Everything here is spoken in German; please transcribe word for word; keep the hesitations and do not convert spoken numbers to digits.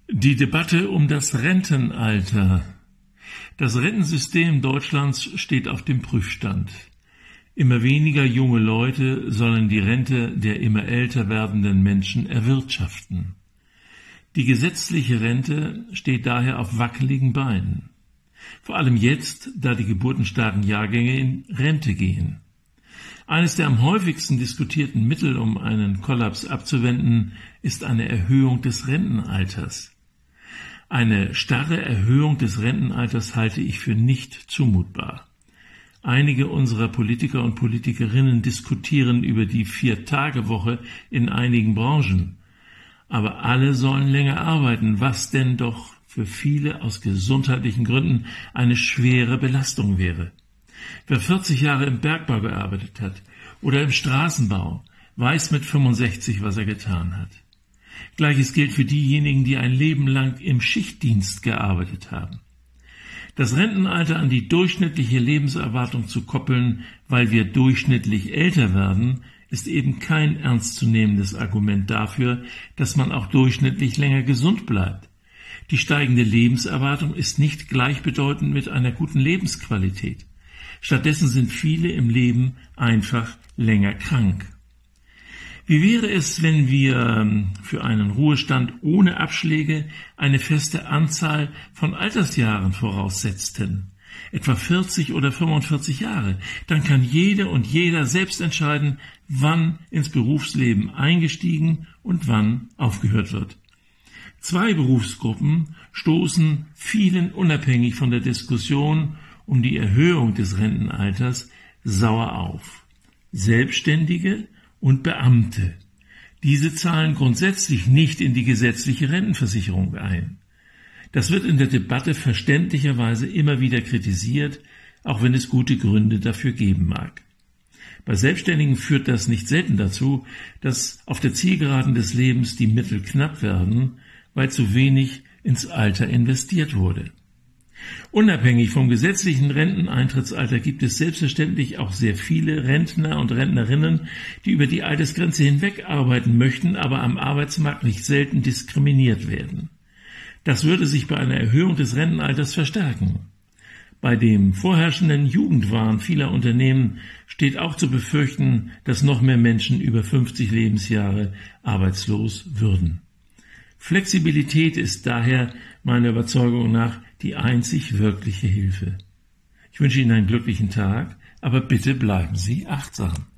Die Debatte um das Rentenalter. Das Rentensystem Deutschlands steht auf dem Prüfstand. Immer weniger junge Leute sollen die Rente der immer älter werdenden Menschen erwirtschaften. Die gesetzliche Rente steht daher auf wackeligen Beinen. Vor allem jetzt, da die geburtenstarken Jahrgänge in Rente gehen. Eines der am häufigsten diskutierten Mittel, um einen Kollaps abzuwenden, ist eine Erhöhung des Rentenalters. Eine starre Erhöhung des Rentenalters halte ich für nicht zumutbar. Einige unserer Politiker und Politikerinnen diskutieren über die Vier-Tage-Woche in einigen Branchen. Aber alle sollen länger arbeiten, was denn doch für viele aus gesundheitlichen Gründen eine schwere Belastung wäre. Wer vierzig Jahre im Bergbau gearbeitet hat oder im Straßenbau, weiß mit fünfundsechzig, was er getan hat. Gleiches gilt für diejenigen, die ein Leben lang im Schichtdienst gearbeitet haben. Das Rentenalter an die durchschnittliche Lebenserwartung zu koppeln, weil wir durchschnittlich älter werden, ist eben kein ernstzunehmendes Argument dafür, dass man auch durchschnittlich länger gesund bleibt. Die steigende Lebenserwartung ist nicht gleichbedeutend mit einer guten Lebensqualität. Stattdessen sind viele im Leben einfach länger krank. Wie wäre es, wenn wir für einen Ruhestand ohne Abschläge eine feste Anzahl von Altersjahren voraussetzten? Etwa vierzig oder fünfundvierzig Jahre. Dann kann jede und jeder selbst entscheiden, wann ins Berufsleben eingestiegen und wann aufgehört wird. Zwei Berufsgruppen stoßen vielen unabhängig von der Diskussion um die Erhöhung des Rentenalters sauer auf. Selbstständige und Beamte. Diese zahlen grundsätzlich nicht in die gesetzliche Rentenversicherung ein. Das wird in der Debatte verständlicherweise immer wieder kritisiert, auch wenn es gute Gründe dafür geben mag. Bei Selbstständigen führt das nicht selten dazu, dass auf der Zielgeraden des Lebens die Mittel knapp werden, weil zu wenig ins Alter investiert wurde. Unabhängig vom gesetzlichen Renteneintrittsalter gibt es selbstverständlich auch sehr viele Rentner und Rentnerinnen, die über die Altersgrenze hinweg arbeiten möchten, aber am Arbeitsmarkt nicht selten diskriminiert werden. Das würde sich bei einer Erhöhung des Rentenalters verstärken. Bei dem vorherrschenden Jugendwahn vieler Unternehmen steht auch zu befürchten, dass noch mehr Menschen über fünfzig Lebensjahre arbeitslos würden. Flexibilität ist daher meiner Überzeugung nach die einzig wirkliche Hilfe. Ich wünsche Ihnen einen glücklichen Tag, aber bitte bleiben Sie achtsam.